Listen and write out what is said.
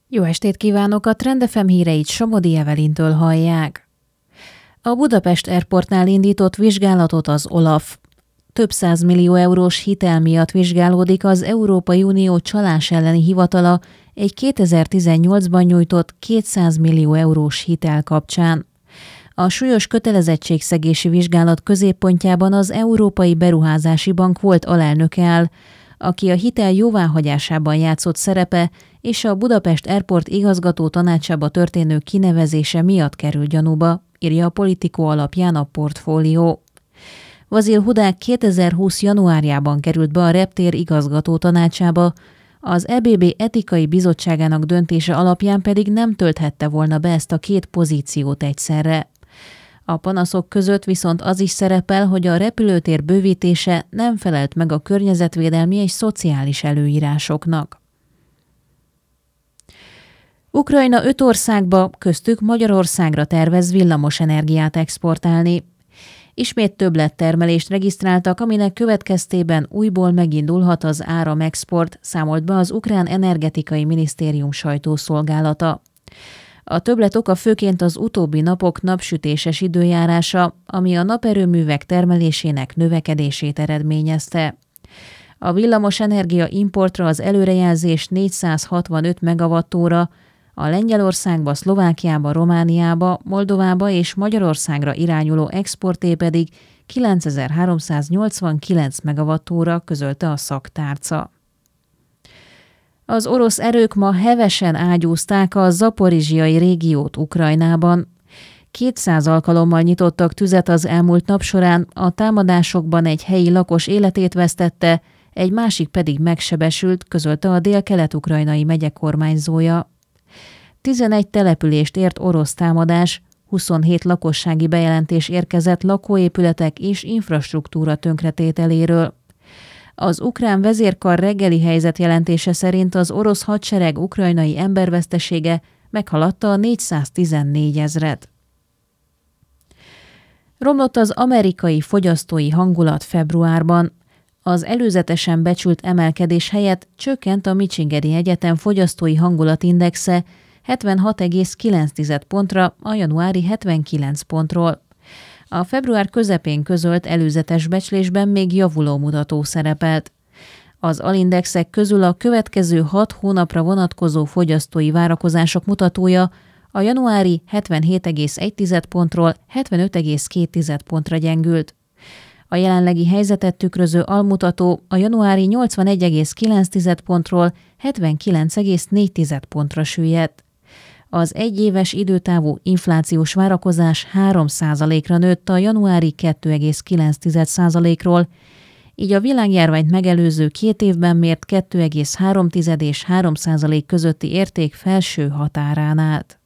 Jó estét kívánok! A Trend FM híreit Somodi Evelintől hallják. A Budapest Airportnál indított vizsgálatot az OLAF. Több 100 millió eurós hitel miatt vizsgálódik az Európai Unió csalás elleni hivatala egy 2018-ban nyújtott 200 millió eurós hitel kapcsán. A súlyos kötelezettségszegési vizsgálat középpontjában az Európai Beruházási Bank volt alelnöke áll, aki a hitel jóváhagyásában játszott szerepe és a Budapest Airport igazgató tanácsába történő kinevezése miatt kerül gyanúba, írja a Politico alapján a Portfólió. Vazil Hudák 2020. januárjában került be a reptér igazgató tanácsába, az EBB etikai bizottságának döntése alapján pedig nem tölthette volna be ezt a két pozíciót egyszerre. A panaszok között viszont az is szerepel, hogy a repülőtér bővítése nem felelt meg a környezetvédelmi és szociális előírásoknak. Ukrajna 5 országba, köztük Magyarországra tervez villamosenergiát exportálni. Ismét többlettermelést regisztráltak, aminek következtében újból megindulhat az áramexport, számolt be az Ukrán Energetikai Minisztérium sajtószolgálata. A többlet oka főként az utóbbi napok napsütéses időjárása, ami a naperőművek termelésének növekedését eredményezte. A villamosenergia importra az előrejelzés 465 megawattóra, a Lengyelországba, Szlovákiába, Romániába, Moldovába és Magyarországra irányuló exporté pedig 9389 megawattóra, közölte a szaktárca. Az orosz erők ma hevesen ágyúzták a zaporizsiai régiót Ukrajnában. 200 alkalommal nyitottak tüzet az elmúlt nap során, a támadásokban egy helyi lakos életét vesztette, egy másik pedig megsebesült, közölte a dél-kelet-ukrajnai megye kormányzója. 11 települést ért orosz támadás, 27 lakossági bejelentés érkezett lakóépületek és infrastruktúra tönkretételéről. Az ukrán vezérkar reggeli helyzetjelentése szerint az orosz hadsereg ukrajnai embervesztesége meghaladta a 414 000-et. Romlott az amerikai fogyasztói hangulat februárban. Az előzetesen becsült emelkedés helyett csökkent a Michigani Egyetem fogyasztói hangulatindexe 76,9 pontra a januári 79 pontról. A február közepén közölt előzetes becslésben még javuló mutató szerepelt. Az alindexek közül a következő 6 hónapra vonatkozó fogyasztói várakozások mutatója a januári 77,1 pontról 75,2 pontra gyengült. A jelenlegi helyzetet tükröző almutató a januári 81,9 pontról 79,4 pontra süllyedt. Az egyéves időtávú inflációs várakozás 3%-ra nőtt a januári 2,9%-ról, így a világjárványt megelőző 2 évben mért 2,3 és 3% közötti érték felső határán állt.